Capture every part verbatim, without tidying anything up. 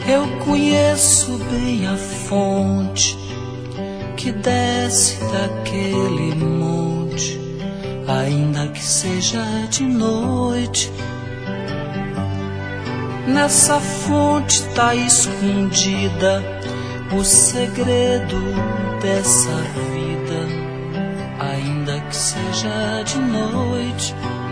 Eu conheço bem a fonte que desce daquele monte, ainda que seja de noite. Nessa fonte tá escondida o segredo dessa vida, ainda que seja de noite.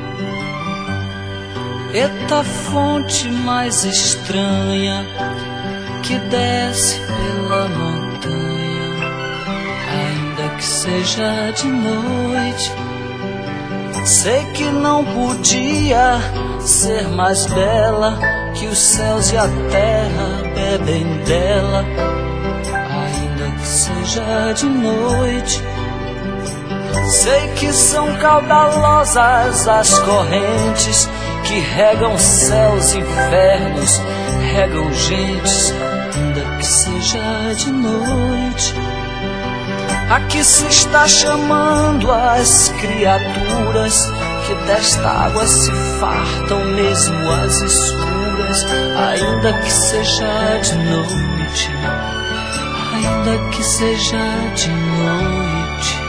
Eita fonte mais estranha que desce pela montanha, ainda que seja de noite. Sei que não podia ser mais bela, que os céus e a terra bebem dela, ainda que seja de noite. Sei que são caudalosas as correntes que regam céus e infernos, regam gentes, ainda que seja de noite. Aqui se está chamando as criaturas que desta água se fartam, mesmo as escuras, ainda que seja de noite, ainda que seja de noite.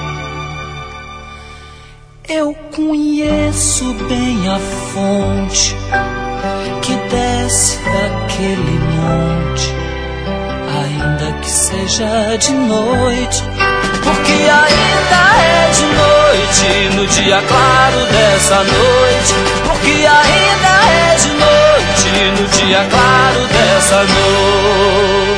Eu conheço bem a fonte que desce daquele monte, ainda que seja de noite, porque ainda é de noite no dia claro dessa noite, porque ainda é de noite no dia claro dessa noite.